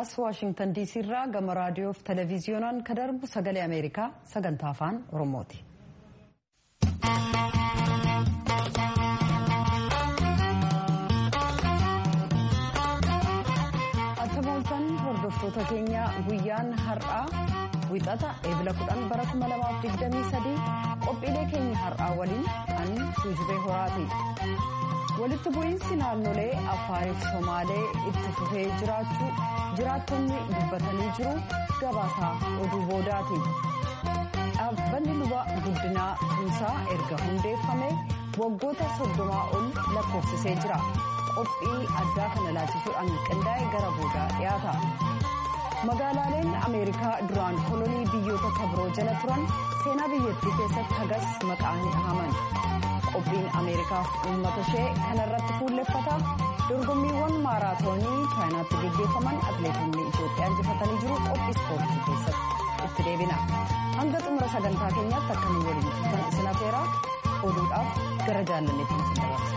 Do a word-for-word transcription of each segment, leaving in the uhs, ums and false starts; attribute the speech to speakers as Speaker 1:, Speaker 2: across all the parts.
Speaker 1: as Washington D C irraa gama raadiyoo fi televiziyoonaan kan darbu sagalee Ameerikaa sagantaa afaan Oromooti. Atamooltan hordoftoota keenya guyyaan har'aa wixata eebila kudhan bara kuma lamaaf digdamii sadii qophiilee keenya har'aa waliin an Tuujubee Horaati. Walitti bu'iinsi naannolee Affaariif Somaalee itti fufee jiraachuu jiraattonni dubbatanii jiru gabaasaa oduu boodaati. Dhaabbanni luba guddinaa Tuusaa erga hundeeffamee waggoota soddomaa ol lakkoofsisee jira. Qophii addaa kana laachisuudhaan qindaa'ee gara boodaa dhiyaata. Magaalaaleen Ameerikaa duraan kolonii biyyoota kabiroo jala turan seenaa biyyattii keessatti hagas maqaa ni dhahaman. Qophiin Ameerikaaf uummata ishee kanarratti fuulleffata. Dorgommiiwwan maaraatoonii chaayinaatti gaggeeffaman atileetonni Itoophiyaa injifatanii jiru. Qophii ispoortii keessatti itti deebina. Hanga xumura sagantaa keenyaatti akka nu waliin turtan isin affeera. Oduudhaaf gara jaalalleetti isin dabarsa.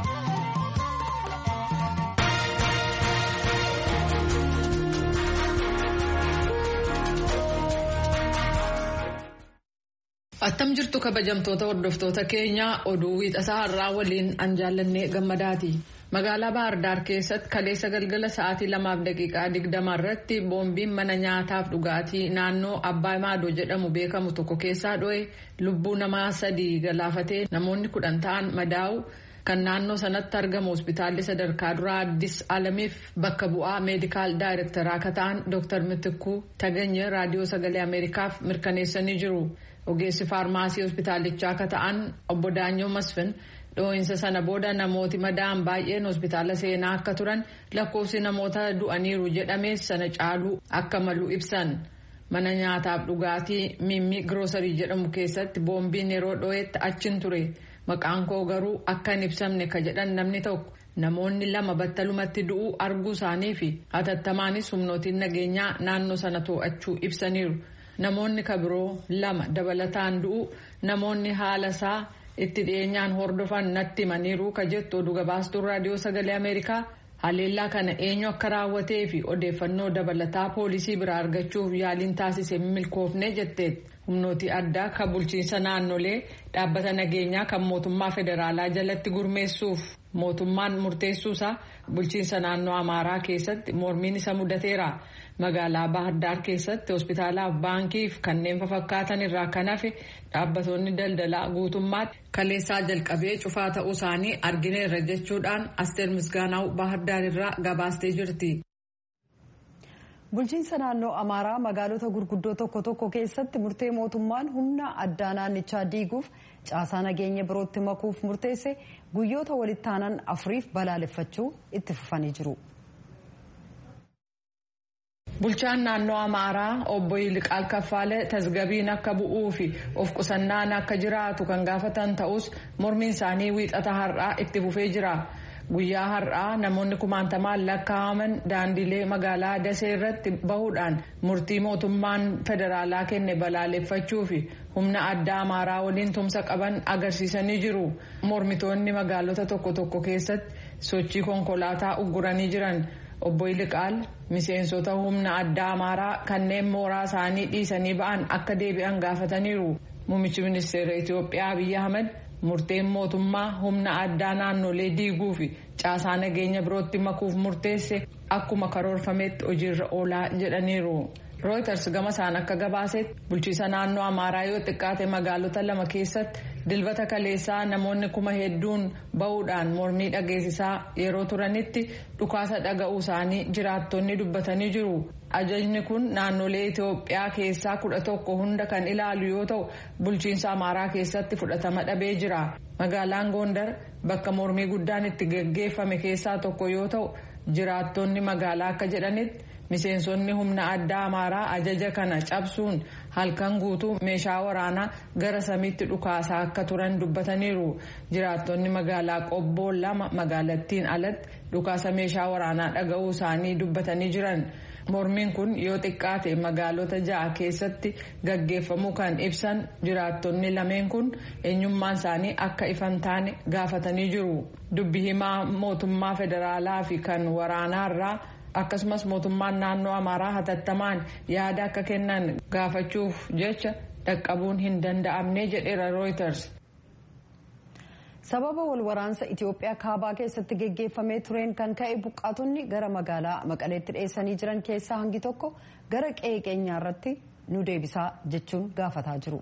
Speaker 2: Attam jirtu kabajamtoota hordoftoota keenya oduu wiixataa har'aa waliin an jaallannee gammadaati. Magaalaa Baahirdaar keessatti kaleessa galgala sa'aatii lamaaf daqiiqaa digdama irratti boombiin mana nyaataaf dhugaatii naannoo Abbaa Maadoo jedhamu beekamu tokko keessaa dho'e lubbuu namaa sadii galaafatee namoonni kudhan ta'an madaa'u kan naannoo sanatti argamu hospitaalli sadarkaa duraa Addis Alamiif bakka bu'aa meedikaal daayirektaraa akka ta'an Dooktar Mitikuu Taganyee raadiyoo sagalee Ameerikaaf mirkaneessanii jiru. Ogeessi faarmaasii hospitaalichaa akka ta'an obbo Daanyoo Masfin dhoo'insa sana booda namooti madaa'an baay'een hospitaala seenaa akka turan lakkoofsi namoota du'aniiru jedhamee sana caaluu akka malu ibsan. Mana nyaataaf dhugaatii Mimmi Giroosarii jedhamu keessatti boombiin yeroo dhoo'etti achin ture. Maqaan koo garuu akka hin ibsamne ka jedhan namni tokko namoonni lama battalumatti du'uu arguu isaanii fi hatattamaanis humnootiin nageenyaa naannoo sana to'achuu ibsaniiru. Namoonni kabiroo lama dabalataan du'u namoonni haala isaa itti dhiyeenyaan hordofan natti himaniiru ka jettu oduu gabaastuun raadiyoo sagalee Ameerikaa haleellaa kana eenyu akka raawwatee fi odeeffannoo dabalataa poolisii biraa argachuuf yaaliin taasise milkoofne jetteetti. Humnooti addaa kan bulchiinsa naannolee dhaabbata nageenyaa kan mootummaa federaalaa jalatti gurmeessuuf mootummaan murteessuusaa bulchiinsa naannoo Amaaraa keessatti mormiin isa mudateera. Magaalaa Baahirdaar keessatti hospitaalaaf baankiif kanneen fakkaatan irraa kan hafe dhaabbattoonni daldalaa guutummaatti kaleessaa jalqabee cufaa ta'uu isaanii argineerra jechuudhaan Asteer Misgaanaw Baahirdaar irraa gabaastee jirti.
Speaker 1: Bulchiinsa naannoo Amaaraa magaalota gurguddoo tokko tokko keessatti murtee mootummaan humna addaa naannichaa diiguuf caasaa nageenya birootti makuuf murteesse guyyoota walitti aanan afuriif balaaleffachuu itti fufanii jiru.
Speaker 2: Bulchaan naannoo Amaaraa obbo Yiliqaal Kaffaalee tasgabbiin akka bu'uu fi of qusannaan akka jiraatu kan gaafatan ta'us mormiin isaanii wiixata har'aa itti fufee jira. Guyyaa har'aa namoonni kumaantamaan lakkaa'aman daandilee magaalaa Dasee irratti bahuudhaan murtii mootummaan federaalaa kenne balaaleffachuu fi humna addaa Amaaraa waliin tumsa qaban agarsiisanii jiru. Mormitoonni magaalota tokko tokko keessatti sochii konkolaataa ugguranii jiran. Obbo Yiliqaal miseensota humna addaa Amaaraa kanneen mooraa isaanii dhiisanii ba'an akka deebi'an gaafataniiru. Muummichi ministeera Itoophiyaa Abiyyi Ahmed murteen mootummaa humna addaa naannolee diiguu fi caasaa nageenya birootti makuuf murteesse akkuma karoorfametti hojiirra oolaa jedhaniiru. Reuters gama isaan akka gabaasetti bulchiinsa naannoo Amaaraa yoo xiqqaate magaalota lama keessatti dilbata kaleessaa namoonni kuma hedduun bahuudhaan mormii dhageessisaa yeroo turanitti dhukaasa dhaga'uu isaanii jiraattonni dubbatanii jiru. Ajajni kun naannolee Itoophiyaa keessaa kudha tokko hunda kan ilaalu yoo ta'u bulchiinsa Amaaraa keessatti fudhatama dhabee jira. Magaalaan Gondar bakka mormii guddaan itti gaggeeffame keessaa tokko yoo ta'u jiraattonni magaalaa akka jedhanitti miseensonni humna addaa Amaaraa ajaja kana cabsuun halkan guutuu meeshaa waraanaa gara samiitti dhukaasaa akka turan dubbataniiru. Jiraattonni magaalaa Qobboo lama magaalattiin alatti dhukaasa meeshaa waraanaa dhaga'uu isaanii dubbatanii jiran. Mormiin kun yoo xiqqaate magaalota ja'a keessatti gaggeeffamuu kan ibsan jiraattonni lameen kun eenyummaan isaanii akka ifan taane gaafatanii jiru. Dubbi himaa mootummaa federaalaa fi kan waraanaarraa akkasumas mootummaan naannoo Amaaraa hatattamaan yaada akka kennan gaafachuuf jecha dhaqqabuun hin danda'amne jedheera Reuters.
Speaker 1: Sababa wal waraansa Itoophiyaa kaabaa keessatti geggeeffamee tureen kan ka'e buqqaatonni gara magaalaa Maqaleetti dhiyeessanii jiran keessaa hangi tokko gara qe'ee keenyaa irratti nu deebisaa jechuun gaafataa jiru.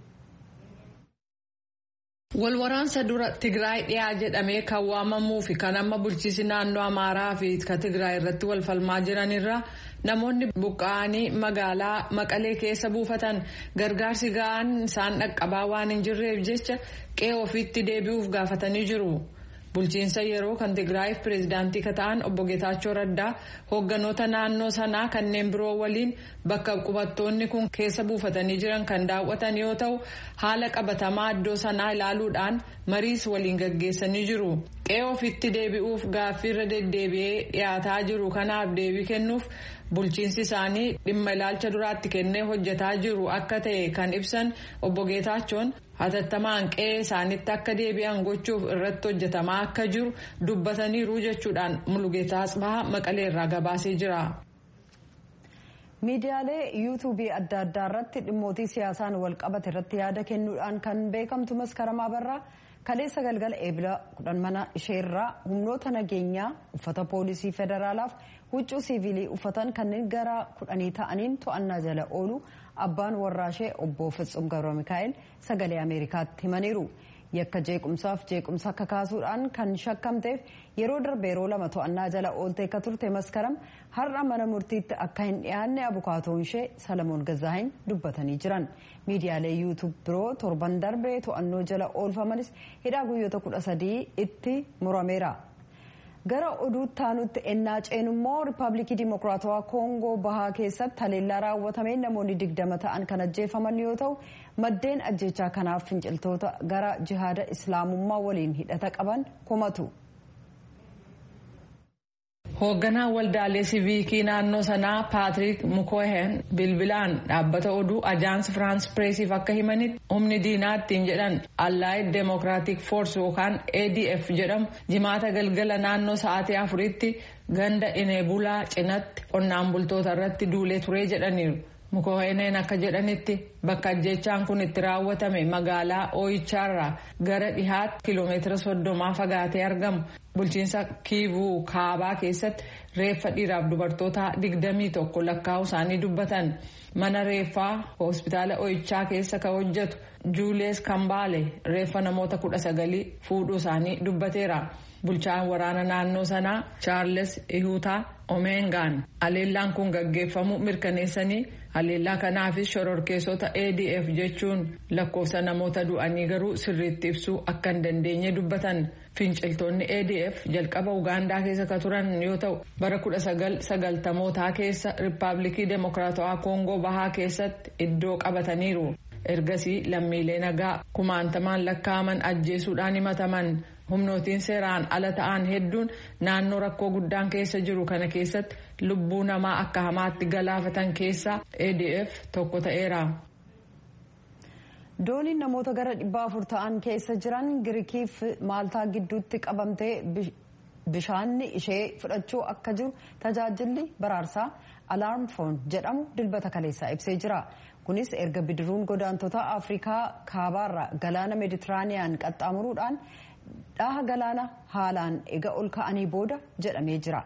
Speaker 2: Wal waraansa dura Tigraay dhiyaa jedhamee kan waamamuu fi kan amma bulchiinsi naannoo Amaaraa fi kan Tigraay irratti wal falmaa jiranirra namoonni buqqa'anii magaalaa Maqalee keessa buufatan gargaarsi ga'aan isaan dhaqqabaa waan hin jirreef jecha qe'ee ofiitti deebi'uuf gaafatanii jiru. Bulchiinsa yeroo kan Tigraayiif pireezidaantii kan ta'an obbo Geetaachoo Raddaa hoogganoota naannoo sanaa kanneen biroo waliin bakka qubattoonni kun keessa buufatanii jiran kan daawwatan yoo ta'u haala qabatamaa iddoo sanaa ilaaluudhaan mariis waliin gaggeessanii jiru. Qe'ee ofiitti deebi'uuf gaaffiirra deddeebi'ee dhiyaataa jiru kanaaf deebii kennuuf bulchiinsi isaanii dhimma ilaalcha duraatti kennee hojjetaa jiru akka ta'e kan ibsan obbo Geetaachoon hatattamaan qe'ee isaanitti akka deebi'an gochuuf irratti hojjetamaa akka jiru dubbataniiru jechuudhaan Mulugeetaa Asbahaa Maqaleerraa gabaasee jira.
Speaker 1: Miidiyaalee yuutuubii adda addaa irratti dhimmootii siyaasaan wal qabate irratti yaada kennuudhaan kan beekamtu Maskaramaa Barraa kaleessa galgala eebila kudhan mana isheerraa humnoota nageenyaa uffata poolisii federaalaaf huccuu siivilii uffatan kanneen gara kudhanii ta'aniin to'annaa jala oolu abbaan warraashee obbo Fitsum Gabra Mikaa'el sagalee Ameerikaatti himaniiru. Yakka jeequmsaaf jeequmsa akka kaasuudhaan kan shakkamteef yeroo darbe yeroo lama to'annaa jala oolte akka turte Maskaram har'a mana murtiitti akka hin dhiyaanne abukaatoon ishee Salamoon Gazaahin dubbatanii jiran. Miidiyaalee yuutuub biroo torban darbee to'annoo jala oolfamanis hidhaa guyyoota kudha sadii itti murameera. Gara oduutti aanutti ennaa ceenummoo Riippaabilikii Dimokiraatawaa Koongoo bahaa keessatti haleellaa raawwatameen namoonni digdama ta'an kan ajjeefaman yoo ta'u maddeen ajjechaa kanaaf finciltoota gara jihaada islaamummaa waliin hidhata qaban komatu.
Speaker 2: Hoogganaan waldaalee siiviikii naannoo sanaa Paatrik Mukohen bilbilaan dhaabbata oduu Ajaans Firaans Pireesiif akka himanitti humni diinaa ittiin jedhan Allied Democratic Force yookaan A D F jedhamu jimaata galgala naannoo sa'aatii afuritti ganda Ineebulaa cinatti qonnaan bultoota irratti duulee turee jedhaniiru. Mukoheneen akka jedhanitti bakka ajjechaan kun itti raawwatame magaalaa Ooyichaarraa gara dhihaatti kiiloomeetira soddomaa fagaatee argamu. Bulchiinsa Kiivuu Kaabaa keessatti reeffa dhiiraaf dubartoota digdamii tokko lakkaa'uu isaanii dubbatan. Mana reeffaa hospitaala Ooyichaa keessa kan hojjetu Juulees Kambaale reeffa namoota kudha sagalii fuudhuu isaanii dubbateera. Bulchaan waraana naannoo sanaa Chaarles Ihuutaa Omengaan haleellaan kun gaggeeffamu mirkaneessanii haleellaa kanaafis shororkeessota A D F jechuun lakkoofsa namoota du'anii garuu sirriitti ibsuu akka hin dandeenye dubbatan. Finciltoonni A D F jalqaba Ugaandaa keessa ka turan yoo ta'u bara kudha sagal sagaltamootaa keessa Riippaabilikii Demokiraatawaa Koongoo bahaa keessatti iddoo qabataniiru. Ergasii lammiilee nagaa kumaantamaan lakkaa'aman ajjeesuudhaan himataman. Humnootiin seeraan ala ta'an hedduun naannoo rakkoo guddaan keessa jiru kana keessatti lubbuu namaa akka hamaatti galaafatan keessaa A D F tokko ta'eera.
Speaker 1: Dooniin namoota gara dhibba afur ta'an keessa jiran Giriikiif Maaltaa gidduutti qabamtee bishaanni ishee fudhachuu akka jiru tajaajilli baraarsaa Alarm Phone jedhamu dilbata kaleessaa ibsee jira. Kunis erga bidiruun godaantota Afrikaa kaabaarraa galaana Meeditiraaniyaan qaxxaamuruudhaan dhaha galaana haalaan ega ol ka'anii booda jedhamee jira.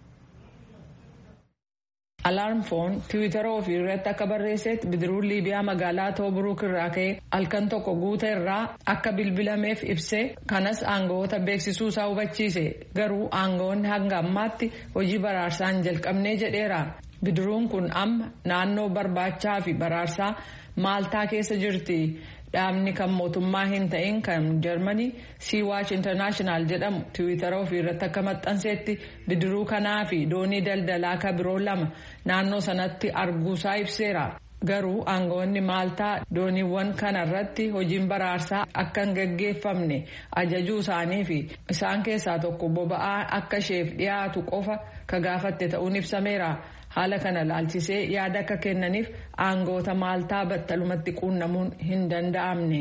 Speaker 2: Alarm Phone Tiwiitara ofii irratti akka barreessetti bidiruun Liibiyaa magaalaa Toobruk irraa ka'ee halkan tokko guuta irraa akka bilbilameef ibsee kanas aangawoota beeksisuu isaa hubachiise. Garuu aangawoonni hanga ammaatti hojii baraarsaa hin jalqabnee jedheera. Bidiruun kun amma naannoo barbaachaa fi baraarsaa Maaltaa keessa jirti. Dhaabni kan mootummaa hin ta'in kan Jarmanii Sea Watch International jedhamu Tiwiitara ofii irratti akka maxxanseetti bidiruu kanaa fi doonii daldalaa kan biroo lama naannoo sanatti arguusaa ibseera. Garuu aangawoonni Maaltaa dooniiwwan kana irratti hojiin baraarsaa akka hin gaggeeffamne ajajuu isaanii fi isaan keessaa tokko boba'aa akka isheef dhiyaatu qofa ka gaafatte ta'uun ibsameera. Haala kana laalchisee yaada akka kennaniif aangawoota Maaltaa battalumatti quunnamuun hin danda'amne.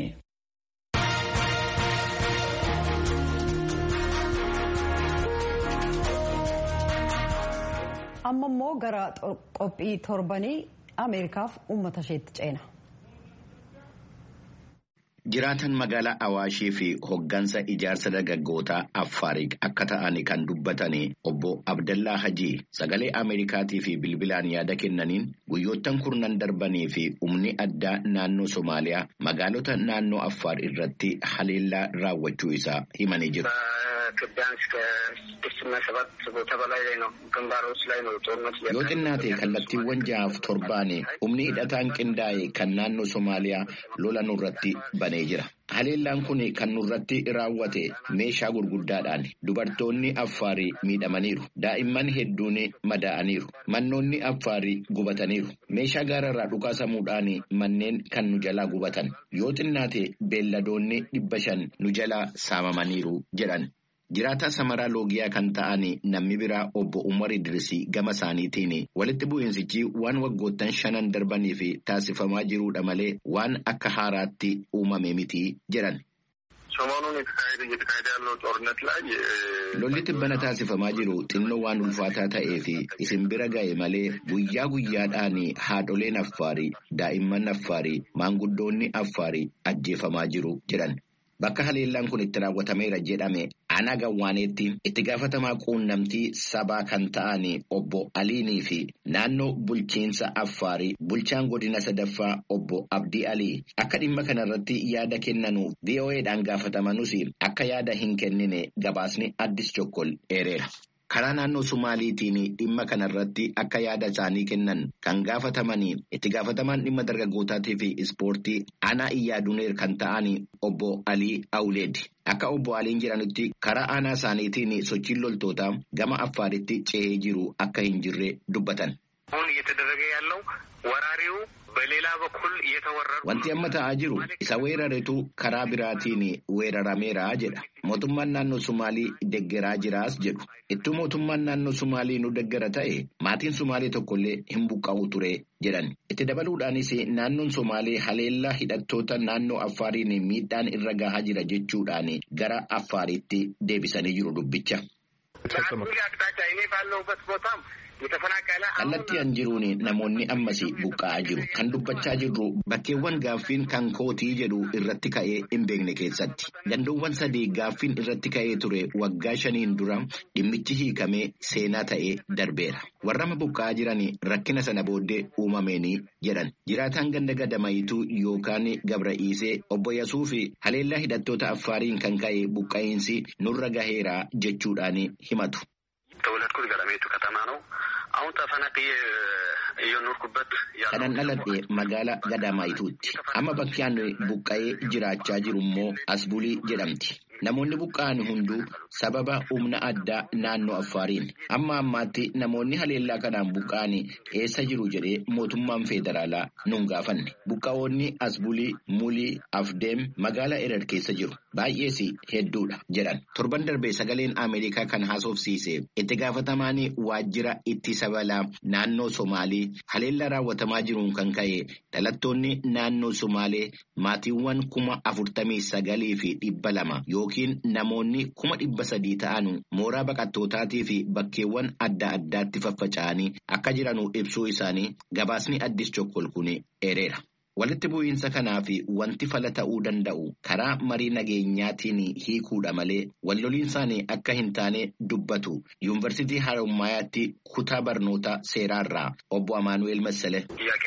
Speaker 1: amma immoo gara qophii torbanii Ameerikaaf uummata isheetti ceena.
Speaker 3: Jiraatan magaalaa Awaashii fi hoggansa ijaarsa dargaggootaa Affaarii akka ta'an kan dubbatanii obbo Abdallaa Hajii sagalee Ameerikaatii fi bilbilaan yaada kennaniin guyyoottan kurnan darbanii fi humni addaa naannoo Somaaliyaa magaalota naannoo Affaar irratti haleellaa raawwachuu isaa himanii jiru. Yoo xinnaate kallattiiwwan ja'aaf torbaanii humni hidhataan qindaa'e kan naannoo Somaaliyaa lola nurratti banee jira. Haleellaan kun kan nurratti raawwate meeshaa gurguddaadhaan dubartoonni Affaarii miidhamaniiru. Daa'imman hedduun madaa'aniiru. Mannoonni Affaarii gubataniiru. Meeshaa gaararraa dhukaasamuudhaan manneen kan nu jalaa gubatan. Yoo xinnaate beelladoonni dhibba shan nu jalaa saamamaniiru jedhan. Jiraataa Samaraa Loogiyaa kan ta'an namni biraa obbo Umar Idrisii gama isaaniitiin walitti bu'iinsichi waan waggoottan shanan darbanii fi taasifamaa jiruudha malee waan akka haaraatti uumame miti jedhan. Lolli tibbana taasifamaa jiru xinnoo waan ulfaataa ta'ee fi isin bira ga'e malee guyyaa guyyaadhaan haadholeen Affaarii, daa'imman Affaarii, maanguddoonni Affaarii ajjeefamaa jiru jedhan. Bakka haleellaan kun itti raawwatameera jedhame ana gawwaaneetti itti gaafatamaa quunnamtii sabaa kan ta'an obbo Aliinii fi naannoo bulchiinsa Affaarii bulchaan godina sadaffaa obbo Abdii Alii akka dhimma kanarratti yaada kennanuuf V O Eedhaan gaafatamanus akka yaada hin kennine gabaasni Addis Chokkol eereera. Karaa naannoo Somaaliitiin dhimma kanarratti akka yaada isaanii kennan kan gaafatamanii itti gaafatamaan dhimma dargaggootaatii fi ispoortii Aanaa Iyyaduneer kan ta'an obbo Alii Awuleed. Akka obbo Aliin jedhanitti karaa aanaa isaaniitiin sochiin loltootaa gama Affaaritti ce'ee jiru akka hin jirre dubbatan. Wanti amma ta'aa jiru isa weeraretu karaa biraatiin weerarameera jedha. Mootummaan naannoo Somaalii deggeraa jiraas jedhu. Ittuu mootummaan naannoo Somaalii nu deggera ta'e maatiin Somaalii tokkollee hin buqqa'u ture jedhan. Itti dabaluudhaanis naannoon Somaalii haleellaa hidhattoota naannoo Affaariin miidhaan irra gahaa jira jechuudhaan gara Affaaritti deebisanii jiru dubbicha. Kallattii an jiruun namoonni ammas buqqa'aa jiru. Kan dubbachaa jirru bakkeewwan gaaffiin kan kootii jedhu irratti ka'ee hin beekne keessatti. Gandoowwan sadii gaaffiin irratti ka'ee ture waggaa shaniin dura dhimmichi hiikamee seenaa ta'ee darbeera. Warrama buqqa'aa jiran rakkina sana booddee uumameenii jedhan. Jiraataan ganda gadamayituu yookaan Gabra'iisee obbo Yasuufi haleellaa hidhattoota Affaariin kan ka'e buqqa'iinsi nurra gaheera jechuudhaan himatu. Kanan dhaladhe magaalaa Gadamayituutti. Amma bakkeen buqqa'ee jiraachaa jiru immoo Asbulii jedhamti. Namoonni buqqa'an hunduu sababa humna addaa naannoo Affaariin. Amma ammaatti namoonni haleellaa kanaan buqqa'an eessa jiru jedhee mootummaan federaalaa nun gaafanne. Buqqa'oonni Asbulii, Mulii, Afdeem magaalaa Erer keessa jiru. Baay'ees hedduudha jedhan. Torban darbee sagaleen Ameerikaa kan haasofsiise itti gaafatamaan waajjira ittisa balaa naannoo Somaalii haleellaa raawwatamaa jiruun kan ka'e dhalattoonni naannoo Somaalee maatiiwwan kuma afurtamii sagalii fi dhibba lama yookiin namoonni kuma dhibba sadii ta'an mooraa baqattootaatii fi bakkeewwan adda addaatti faffaca'anii akka jiranuu ibsuu isaanii gabaasni Addis Chokkol kun eereera. Walitti bu'iinsa kanaa fi wanti fala ta'uu danda'u karaa marii nageenyaatiin hiikuudha malee walloliinsaan akka hin taane dubbatu Yuunivarsiitii Haromaayaatti kutaa barnoota seeraarraa obbo Amaanu'eel Massale.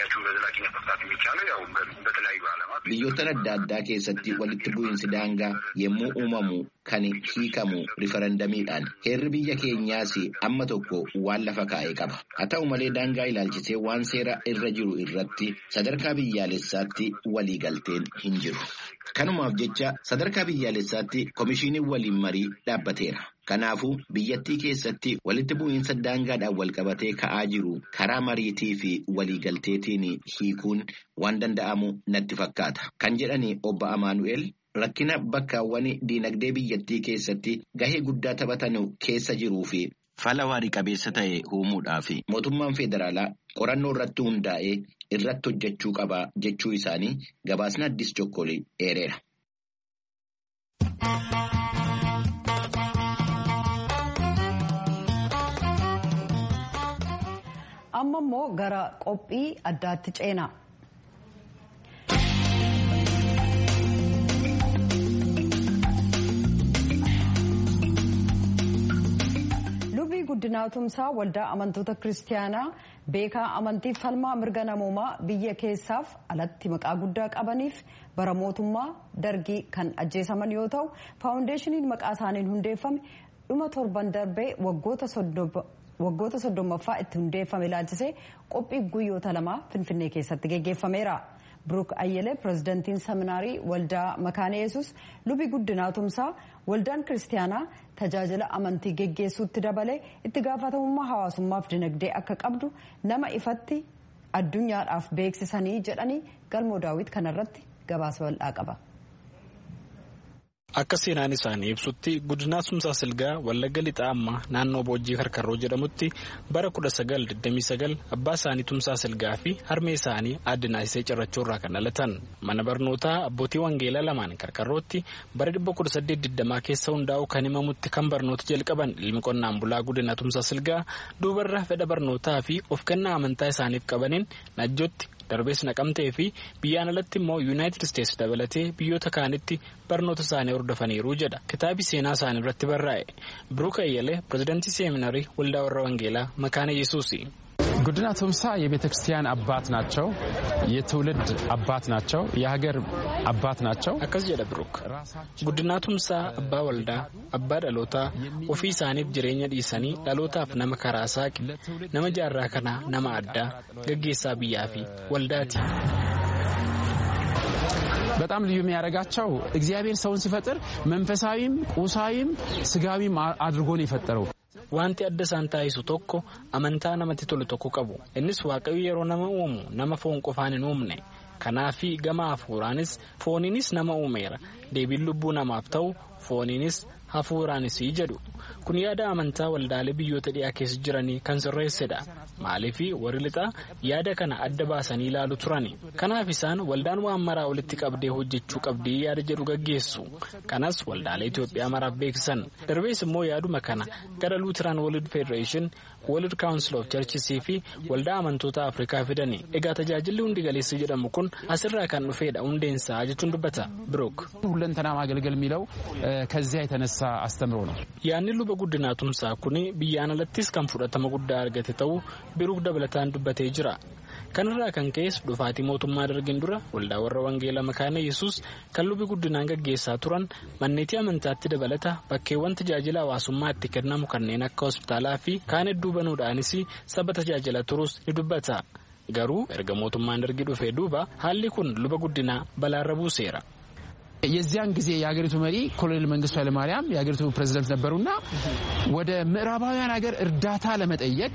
Speaker 3: Biyyoota adda addaa keessatti walitti bu'iinsi daangaa yommuu uumamu kan hiikamu rifarandamiidhaan. Heerri biyya keenyaas amma tokko waan lafa kaa'ee qaba. Haa ta'u malee daangaa ilaalchisee waan seera irra jiru irratti sadarkaa biyyaalessaatti waliigalteen hin jiru. Kanumaaf jecha sadarkaa biyyaalessaatti komishinii waliin marii dhaabbateera. Kanaafuu biyyattii keessatti walitti bu'iinsa daangaadhaan walqabatee ka'aa jiru karaa mariitii fi waliigalteetiin hiikuun waan danda'amu natti fakkaata. Kan jedhani obbo Amaanu'eel rakkina bakkaawwan diinagdee biyyattii keessatti gahee guddaa taphatan keessa jiruu fi fala waarii qabeessa ta'e uumuudhaaf mootummaan federaalaa qorannoo irratti hundaa'ee irratti hojjechuu qaba jechuu isaanii gabaasni Addis Chokkol eereera.
Speaker 1: amma immoo gara qophii addaatti ceena. Lubii Guddinaa Tumsaa waldaa amantoota kiristaanaa beekaa amantiif falmaa mirga namoomaa biyya keessaaf alatti maqaa guddaa qabaniif bara mootummaa dargii kan ajjeesaman yoo ta'u faawundeeshiniin maqaa isaaniin hundeeffame dhuma torban darbee waggoota soddommaffaa itti hundeeffame ilaalchisee qophii guyyoota lamaa Finfinnee keessatti geggeeffameera. Biruuk Ayyelee pirezidantiin seminaarii waldaa Makaana Yesuus Lubii Guddinaa Tumsaa waldaan kiristaanaa tajaajila amantii geggeessuutti dabalee itti gaafatamummaa hawaasummaaf dinagdee akka qabdu nama ifatti addunyaadhaaf beeksisanii jedhanii Galmoo Daawit kanarratti gabaasa bal'aa qaba.
Speaker 4: Akka seenaan isaanii ibsutti Guddinaa Tumsaa Silgaa Wallagga Lixaa ammaa naannoo Boojjii Karkarroo jedhamutti bara kudha sagal digdamii sagal abbaa isaanii Tumsaa Silgaa fi harmee isaanii Aadde Naasisee Cirrachoo irraa kan dhalatan. Mana barnootaa abbootii wangeelaa lamaan Karkarrootti bara dhibba kudha saddeet digdamaa keessa hundaa'u kan himamutti kan barnoota jalqaban ilmi qonnaan bulaa Guddinaa Tumsaa Silgaa duubarra fedha barnootaa fi of kennaa amantaa isaaniif qabaniin Najjootti darbees Naqamtee fi biyyaan alatti immoo Yuunaayitid Isteetsi dabalatee biyyoota kaanitti barnoota isaanii hordofaniiru jedha kitaabi seenaa isaanii irratti barraa'e. Biruuk Ayyelee pirezidantii seminaarii waldaa warra wangeelaa Makaana Yesuus
Speaker 5: ጉድና ቱምሳ የቤተ ክርስቲያን አባት ናቸው። የትውልድ አባት ናቸው። የሀገር አባት ናቸው።
Speaker 4: አከስ ጀደ ብሩክ ጉድና ቱምሳ አባ ወልዳ አባ ዳሎታ ኦፊ ሳኒፍ ጅሬኛ ዲሰኒ ዳሎታፍ ነመ ከራሳቅ ነመ ጃራ ከና ነመ አዳ ገጌሳ ቢያፊ ወልዳቲ
Speaker 5: በጣም ልዩ የሚያረጋቸው እግዚአብሔር ሰውን ሲፈጥር መንፈሳዊም ቁሳዊም ስጋዊም አድርጎ ነው የፈጠረው።
Speaker 4: Wanti adda isaan taasisu tokko amantaa namatti tolu tokko qabu. Innis waaqayyo yeroo nama uumu nama foon qofaan hin uumne. Kanaafi gama hafuuraanis fooniinis nama uumeera. Deebiin lubbuu namaaf ta'u fooniinis hafuuraanis jedhu. Kun yaada amantaa waldaalee biyyoota dhiyaa keessa jiranii kan sirreessedha. Maaliifi warri lixaa yaada kana adda baasanii ilaalu turani. Kanaaf isaan waldaan waan maraa walitti qabdee hojjechuu qabdii yaada jedhu gaggeessu. Kanas waldaalee Itoophiyaa maraaf beeksisan. Darbees immoo yaaduma kana gara Lutheran World Federation, World Council of Churches fi waldaa amantoota Afrikaa fidani. Egaa tajaajilli hundi galeessa jedhamu kun asirraa kan dhufeedha hundeensaa jechuun dubbata Biruuk.
Speaker 5: ሁለንተና ማገልገል የሚለው ከዚያ የተነሳ አስተምሮ ነው።
Speaker 4: Yaanni luba Guddinaa Tumsaa kun biyyaan alattis kan fudhatama guddaa argate ta'uu Biruuk dabalataan dubbatee jira. Kanarraa kan ka'es dhufaatii mootummaa dargin dura waldaa warra wangeelaa Makaana Yesuus kan lubi Guddinaan gaggeessaa turan manneetii amantaatti dabalata bakkeewwan tajaajila hawaasummaa itti kennamu kanneen akka hospitaalaa fi kaan hedduu banuudhaanis saba tajaajila turus ni dubbata. Garuu erga mootummaan dargii dhufee duuba haalli kun luba Guddinaa balaarra buuseera.
Speaker 5: የዚያን ጊዜ የሀገሪቱ መሪ ኮሎኔል መንግስቱ ኃይለማርያም የሀገሪቱ ፕሬዝዳንት ነበሩና ወደ ምዕራባውያን ሀገር እርዳታ ለመጠየቅ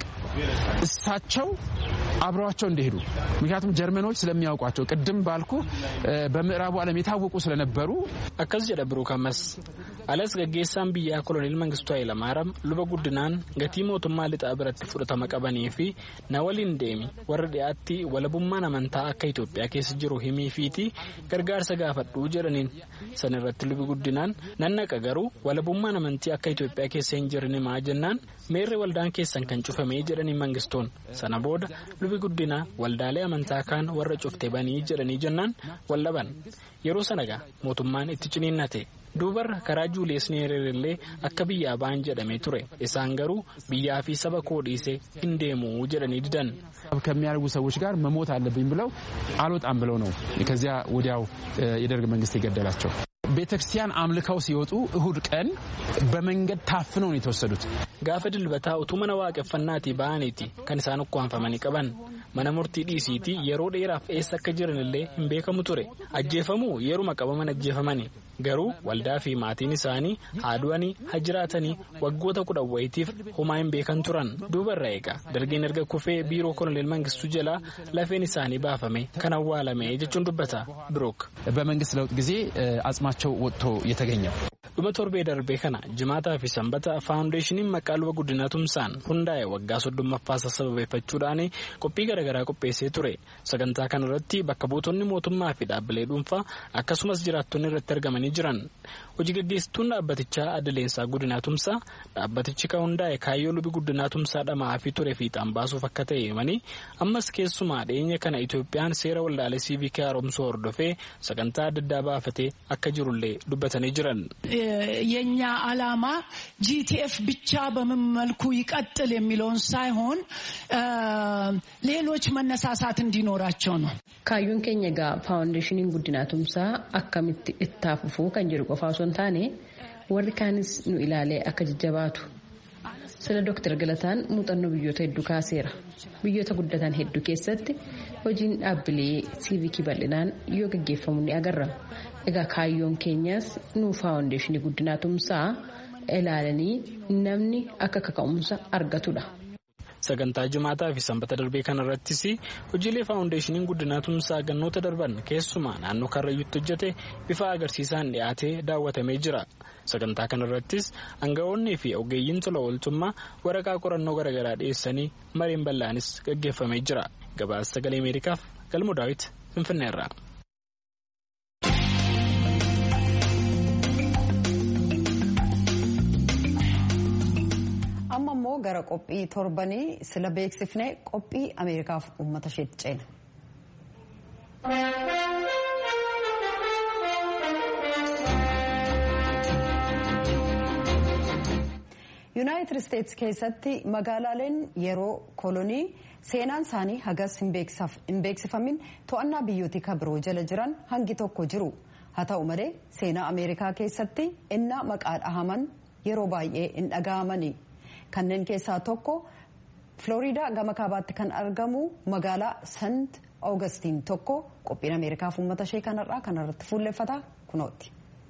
Speaker 5: እሳቸው አብረዋቸው እንደሄዱ ምክንያቱም ጀርመኖች ስለሚያውቋቸው ቅድም ባልኩ በምዕራቡ ዓለም የታወቁ ስለነበሩ
Speaker 4: አከስ ጀደ Biruuk አመስ አለስ ገጌሳን ቢያ ኮሎኔል መንግስቱ ኃይለማርያም luba Guddinaan gatii mootummaa lixaa biratti fudhatama qabanii fi na waliin deemi warra dhiyaatti walabummaan amantaa akka Itoophiyaa keessa jiru himii fiiti gargaarsa gaafadhu jedhaniin san irratti lubi Guddinaan nannaqa garuu walabummaan amantii akka Itoophiyaa keessa hin jirne maa jennaan meerri waldaan keessan kan cufamee jedhanii mangistoon sana booda lubi Guddinaa waldaalee amantaa kaan warra cufte banii jedhanii jennaan wallaban yeroo sanaga mootummaan itti ciniinnate duubarra karaa Juuliyees Neererellee akka biyyaa ba'an jedhamee ture isaan garuu biyyaa fi saba koo dhiisee hin deemu jedhanii didan.
Speaker 5: ከሚያርጉ ሰዎች ጋር መሞት አለብኝ ብለው አልወጣም ብለው ነው ከዚያ ወዲያው የደርግ መንግስት የገደላቸው። ቤተክርስቲያን አምልከው ሲወጡ እሁድ ቀን በመንገድ ታፍነው ነው የተወሰዱት።
Speaker 4: ጋፈ ድልበታ ኡቱመና waaqeffannaati ba'aniiti kan isaan ukkaanfamanii qaban mana murtii dhiisiiti yeroo dheeraaf eessa akka jiranillee hin beekamu ture ajjeefamuu yeruma qabaman ajjeefamanii garuu waldaa fi maatiin isaanii haadu'anii hajiraatanii waggoota kudhan wayitiif homaa hin beekan turan duubarra eega dargiin erga kufee biiroo koloneel Mangistuu jalaa lafeen isaanii baafame kan awwaalame jechuun dubbata Biruuk.
Speaker 5: በመንግስት ለውጥ ጊዜ አጽማቸው ወጥቶ የተገኘው
Speaker 4: dhuma torbee darbee kana jimaataa fi sanbata faawundeeshiniin maqaa luba Guddinaa Tumsaan hundaa'e waggaa soddommaffaa sababeeffachuudhaan qophii garaagaraa qopheessee ture. Sagantaa kanarratti bakka buutonni mootummaa fi dhaabbilee dhuunfaa akkasumas jiraattonni irratti argamanii jiran. Hojii gaggeessituun dhaabbatichaa Adaleensaa Guddinaa Tumsaa dhaabbatichi kan hundaa'e kaayyoo lubi Guddinaa Tumsaa dhamaa fi ture fiixaan baasuuf akka ta'e himanii ammas keessumaa dhiyeenya kana Itoophiyaan seera waldaalee siivikii haaromsuu hordofee sagantaa adda addaa baafatee akka jirullee dubbatanii jiran.
Speaker 6: የኛ ዓላማ ጂቲኤፍ ብቻ በምን መልኩ ይቀጥል የሚለውን ሳይሆን ሌሎች መነሳሳት እንዲኖራቸው ነው።
Speaker 7: ካዩን ከኛጋ ፋውንዴሽኒን ጉዲና ቱምሳ አከምት እታፍፉ ከንጀሩ ቆፋሶን ታኔ ወርካንስ ኑ ኢላሌ አከጀባቱ ስለ ዶክተር ገለታን ሙጠኑ ብዮተ ሄዱ ካሴራ ብዮተ ጉደታን ሄዱ keessatti hojiin dhaabbilee siivikii bal'inaan yoo gaggeeffamu ni agarra. Egaa kaayyoon keenyas nu faawundeeshinii guddinaa tumsaa ilaalanii namni akka kaka'umsa argatudha.
Speaker 4: Sagantaa Jimaataa fi Sanbata darbee kanarrattis hojiilee faawundeeshiniin guddinaa tumsaa gannoota darban keessumaa naannoo Karrayyuutti hojjete bifa agarsiisaan dhiyaatee daawwatamee jira. Sagantaa kanarrattis aangawoonnii fi ogeeyyiin tola ooltummaa waraqaa qorannoo garaagaraa dhiyeessanii mariin bal'aanis gaggeeffamee jira. Gabaasa Sagalee Ameerikaaf Galmoo Daawit Finfinneerraa.
Speaker 1: amma immoo gara qophii torbanii sila beeksifnee qophii Ameerikaaf uummata isheetti ceena. Yuunaayitid Isteetsi keessatti magaalaaleen yeroo kolonii seenaan isaanii hagas hin beeksifamin to'annaa biyyootii kabiroo jala jiran hangi tokko jiru. Haa ta'u malee seenaa Ameerikaa keessatti innaa maqaa dhahaman yeroo baay'ee hin dhaga'amani. Kanneen keessaa tokko Floriidaa gama kaabaatti kan argamu magaalaa Sant Oogustiin tokko qophiin Ameerikaaf uummata ishee kanarraa kanarratti fuulleffata kunooti.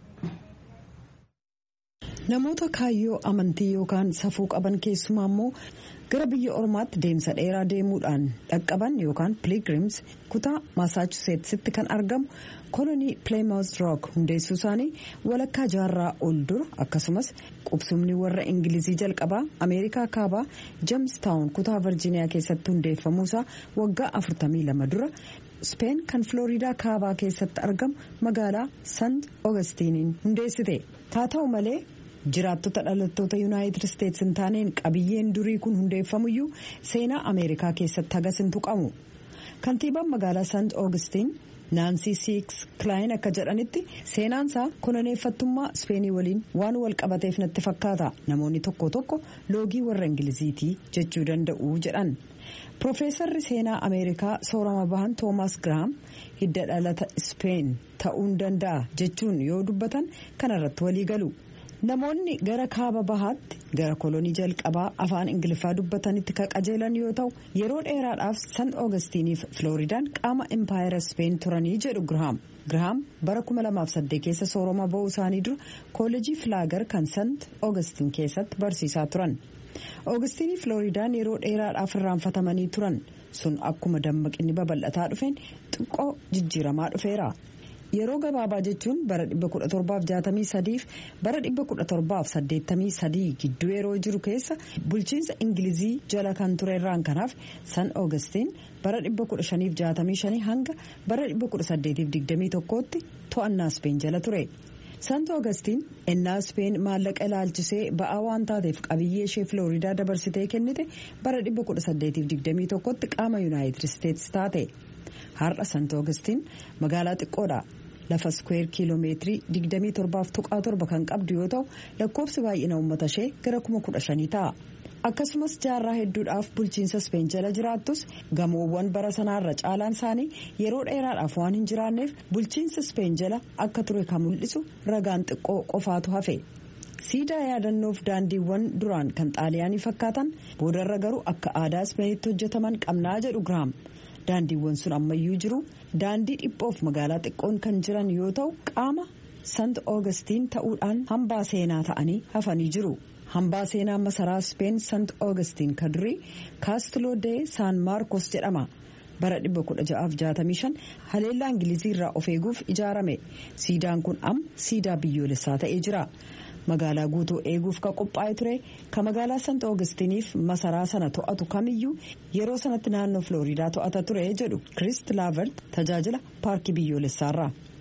Speaker 1: Namoota kaayyoo amantii yookaan safuu qaban keessumaa immoo gara biyya ormaatti deemsa dheeraa deemuudhaan dhaqqaban yookaan pilgrims kutaa Masaachuseetsitti kan argamu kolonii Plymouth Rock hundeessuu isaanii walakkaa jaarraa ol dura akkasumas qubsumni warra Ingilizii jalqabaa Ameerikaa kaabaa Jamestown kutaa Virgiiniyaa keessatti hundeeffamuusaa waggaa afurtamii lama dura Speen kan Floriidaa kaabaa keessatti argamu magaalaa Sant Oogustiniin hundeessite. Haa ta'u malee jiraattota dhalattoota Yuunaayitid Isteetsi hin taaneen qabiyyeen durii kun hundeeffamuyyuu seenaa Ameerikaa keessatti hagas hin tuqamu. Kantiibaan magaalaa Sant Oogustiin Naansii Siiks Kilaayin akka jedhanitti seenaansaa koloneeffattummaa Speenii waliin waan wal qabateef natti fakkaata. Namoonni tokko tokko loogii warra Ingiliziitii jechuu danda'u jedhan. Profeesarri seenaa Ameerikaa soorama bahan Toomaas Giraam hidda dhalata Speen ta'uu danda'a jechuun yoo dubbatan kanarratti walii galu. Namoonni gara kaaba bahaatti gara kolonii jalqabaa afaan Ingiliffaa dubbatanitti kan qajeelan yoo ta'u yeroo dheeraadhaaf Sant Oogustiniif Floridaan qaama Empire Speen turanii jedhu Giraam. Giraam bara kuma lamaaf saddeet keessa soorama ba'uu isaanii dura kooleejii Filaagar kan Sant Oogustin keessatti barsiisaa turan. Oogustiniif Floridaan yeroo dheeraadhaaf irraanfatamanii turan sun akkuma dammaqinni babal'ataa dhufeen xiqqoo jijjiiramaa dhufeera. Yeroo gabaabaa jechuun bara dhibba kudha torbaaf jaatamii sadiif bara dhibba kudha torbaaf saddeettamii sadii gidduu yeroo jiru keessa bulchiinsa Ingilizii jala kan ture irraan kanaaf San Oogustiin bara dhibba kudha shaniif jaatamii shanii hanga bara dhibba kudha saddeetiif digdamii tokkootti to'annaa Speen jala ture. Sant Oogustiin ennaa Speen maallaqa ilaalchisee ba'aa waan taateef qabiyyee ishee Floriidaa dabarsitee kennite bara dhibba kudha saddeetiif digdamii tokkotti qaama Yuunaayitid Isteetsi taate. Har'a Sant Oogustiin magaalaa xiqqoodha. Lafa skweer kiiloomeetirii digdamii torbaaf tuqaa torba kan qabdu yoo ta'u lakkoofsi baay'ina uummata ishee gara kuma kudha shanii ta'a. Akkasumas jaarraa hedduudhaaf bulchiinsa Speen jala jiraattus gamoowwan bara sanaarra caalaan isaanii yeroo dheeraadhaaf waan hin jiraanneef bulchiinsa Speen jala akka ture kan mul'isu ragaan xiqqoo qofaatu hafe. Siidaa yaadannoof daandiiwwan duraan kan xaaliyaanii fakkaatan boodarra garuu akka aadaa Speenitti hojjetaman qabnaa jedhu Giraam. Daandiiwwan sun ammayyuu jiru. Daandii dhiphoof magaalaa xiqqoon kan jiran yoo ta'u qaama Sant Oogustiin ta'uudhaan hambaa seenaa ta'anii hafanii jiru. Hambaa seenaa masaraa Speen Sant Oogustiin kan durii Kaastilo de San Maarkos jedhama. Bara dhibba kudha ja'aaf jaatamii shan haleellaa Ingilizii irraa of eeguuf ijaarame. Siidaan kun amma siidaa biyyoolessaa ta'ee jira. Magaalaa guutuu eeguuf ka qophaa'e ture ka magaalaa Sant Oogustiniif masaraa sana to'atu kamiyyuu yeroo sanatti naannoo Floriidaa to'ata ture jedhu Kirist Laavert tajaajila paarkii biyyoolessaarraa.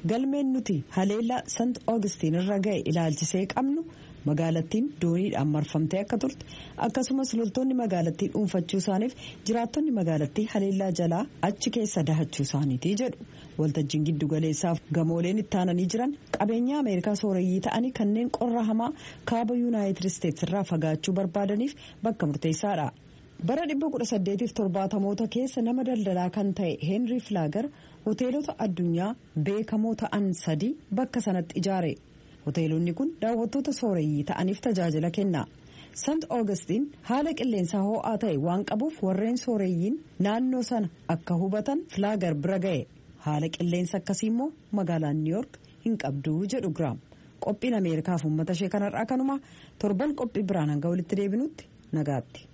Speaker 1: galmeen nuti haleellaa sant Oogustiin irra ga'e ilaalchisee qabnu magaalattiin dooniidhaan marfamtee akka turte akkasumas loltoonni magaalattii dhuunfachuu isaaniif jiraattonni magaalattii haleellaa jalaa achi keessa dahachuu isaaniiti jedhu. Waltajjiin giddu galeessaaf gamooleen itti aananii jiran qabeenya Ameerikaa sooreyyii ta'anii kanneen qorra hamaa kaaba Yuunaayitid Isteetsi irraa fagaachuu barbaadaniif bakka murteessaadha. Bara dhibba kudha saddeetiif torbaatamoota keessa nama daldalaa kan ta'e Heenrii Filaagar hoteelota addunyaa beekamoo ta'an sadii bakka sanatti ijaare. Hoteelonni kun daawwattoota sooreyyii ta'aniif tajaajila kenna. Sant Oogustiin haala qilleensaa ho'aa ta'e waan qabuuf warreen sooreyyiin naannoo sana akka hubatan Filaagar bira ga'e. Haala qilleensa akkasii immoo magaalaan New York hin qabdu jedhu Giraam. Qophiin Ameerikaaf uummata ishee kanarraa kanuma torban qophii biraan hanga walitti deebinutti nagaatti.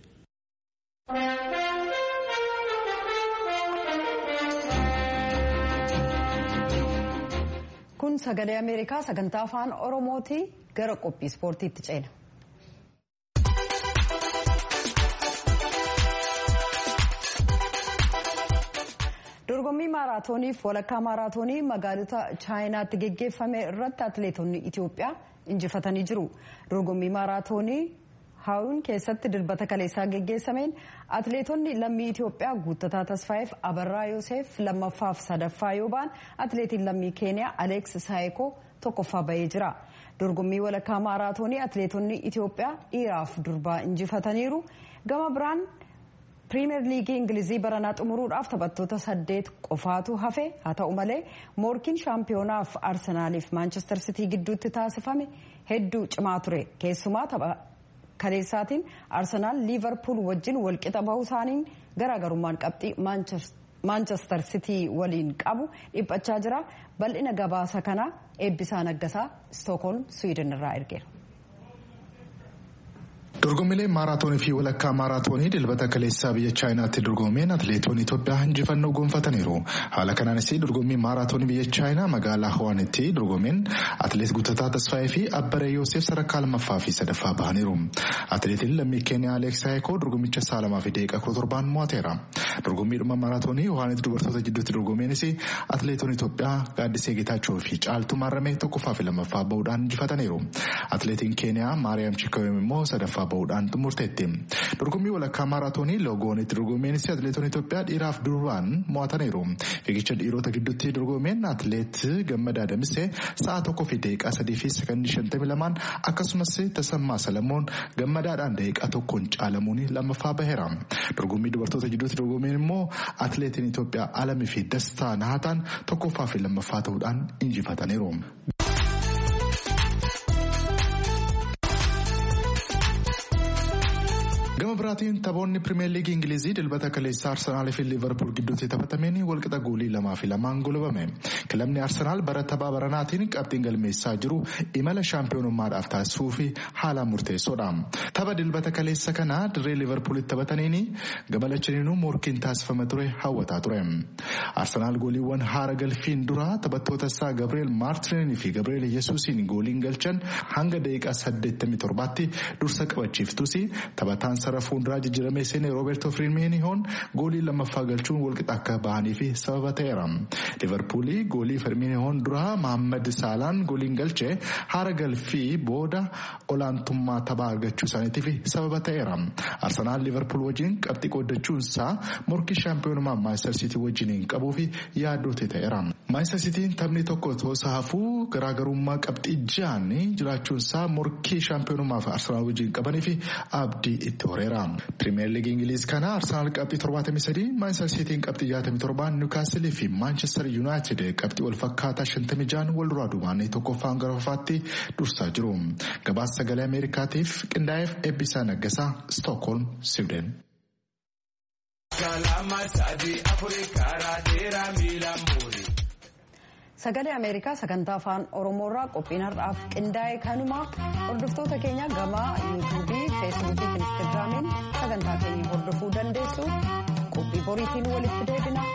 Speaker 1: Kun sagalee Ameerikaa sagantaa afaan Oromooti gara qophii ispoortiitti ceena. Dorgommii maaraatooniif walakkaa maaraatoonii magaalota chaayinaatti geggeeffame irratti atileetonni Itoophiyaa injifatanii jiru. Dorgommii maaraatoonii Haawun keessatti dilbata kaleessaa geggeessameen atileetonni lammii Itoophiyaa Guuttataa Tasfaayeef Abarraa Yoosef lammaffaaf sadaffaa yoo ba'an atileetiin lammii Keeniyaa Aleeks Saayikoo tokkoffaa ba'ee jira. Dorgommii walakkaa maaraatoonii atileetonni Itoophiyaa dhiiraaf durbaa injifataniiru. Gama biraan Piriimeer Liigii Ingilizii baranaa xumuruudhaaf taphattoota saddeet qofaatu hafe haa ta'u malee morkiin shaampiyonaaf Arsenaaliif Maanchestar Sitii gidduutti taasifame hedduu cimaa ture. Keessumaa tapha kaleessaatiin Arsenaal Liivarpuul wajjin walqixa bahuu isaaniin garaagarummaan qabxii Maanchestar Sitii waliin qabu dhiphachaa jira. Bal'ina gabaasa kanaa Eebbisaa Naggasaa Stookholm Swiidin irraa ergeera.
Speaker 8: Dorgommiilee maaraatoonii fi walakkaa maaraatoonii dilbata kaleessaa biyya chaayinaatti dorgomeen atileetonni Itoophiyaa injifannoo gonfataniiru. Haala kanaanis dorgommii maaraatoonii biyya chaayinaa magaalaa Hawaanitti dorgomeen atileet Guuttataa Tasfaayee fi Abbaree Yoosef sadarkaa lammaffaa fi sadaffaa bahaniiru. Atileetiin lammii Keeniyaa Aleeks Saayikoo dorgommicha sa'a lamaa fi daqiiqaa kudha torbaan mo'ateera. Dorgommiidhuma maaraatoonii Hawaanitti dubartoota jidduutti dorgomeenis atileetonni Itoophiyaa Gaaddisee Geetaachoo fi Caaltuu Maaramee tokkoffaa fi lammaffaa bahuudhaan injifataniiru. Atileetiin Keeniyaa Maariyaam Chikawem immoo sadaffaa bahuudhaan xumurteetti. Dorgommii walakkaa maaraatoonii Loogoonitti dorgomeenis atileetonni Itoophiyaa dhiiraaf durbaan mo'ataniiru. Fiigicha dhiirota gidduutti dorgomeen atileet Gammadaa Damisee sa'a tokkoo fi daqiiqaa sadii fi sekondii shantamii lamaan akkasumas Tasammaa Salamoon Gammadaadhaan daqiiqaa tokkoon caalamuun lammaffaa baheera. Dorgommii dubartoota gidduutti dorgomeen immoo atileetiin Itoophiyaa Alamii fi Dastaa Nahataan tokkoffaa fi lammaffaa ta'uudhaan injifataniiru. Gama biraatiin taphoonni Pirimeer Liigii Ingilizii dilbata kaleessaa Arsenaal fi Liivarpuul gidduutti taphatameen walqixa goolii lamaa fi lamaan golobame. Kilabni Arsenaal bara taphaa baranaatiin qabxiin galmeessaa jiru imala shaampiyoonummaadhaaf taasisuu fi haalaan murteessoodha. Tapha dilbata kaleessa kanaa dirree Liivarpuulitti taphataniin gama lachaniinuu morkiin taasifama ture hawwataa ture. Arsenaal gooliiwwan haara galfiin dura taphattoota isaa Gabriel Maartinii fi Gabriel Yesuusiin gooliin galchan hanga daqiiqaa saddeettamii torbaatti dursa qabachiiftus taphataan sarara fuulduraa jijjiiramee seenee Rooberto Firminoon goolii lammaffaa galchuun walqixa akka bahanii fi sababa ta'eera. Liivarpuulii goolii Firminoon duraa Mohaammed Saalaan gooliin galchee haara galfii booda olaantummaa taphaa argachuu isaaniitiif sababa ta'eera. Arsenaal Liivarpuul wajjin qabxii qooddachuunsaa morkii shaampiyoonummaa Maanchestar Sitii wajjiniin qabuu fi yaaddootti ta'eera. Maanchestar Sitiin taphni tokko toosa hafuu garaagarummaa qabxii ja'aan jiraachuunsaa morkii shaampiyoonummaa fi Arsenaal wajjin qabanii fi abdii itti horeera. Pirimeer Liigii Ingiliz kana Arsenaal qabxii torbaatamii sadii, Maanchestar Sitiin qabxii jaatamii torbaan, Niwukaastil fi Maanchestar Yuunaayitid qabxii wal fakkaataa shantamii ja'aan wal duraa duubaan tokkoffaan gara fuulduratti dursaa jiru. Gabaasa sagalee Ameerikaatiif qindaa'eef Eebbisaa Naggasaa, Stookholm, Siwiidin.
Speaker 1: Sagalee Ameerikaa sagantaa afaan Oromoorraa qophiin har'aaf qindaa'e kanuma. Hordoftoota keenya gama yuutuubii, feesbuukii fi instaagiraamiin sagantaa keenya hordofuu dandeessu. Qophii boriitiin walitti deebina.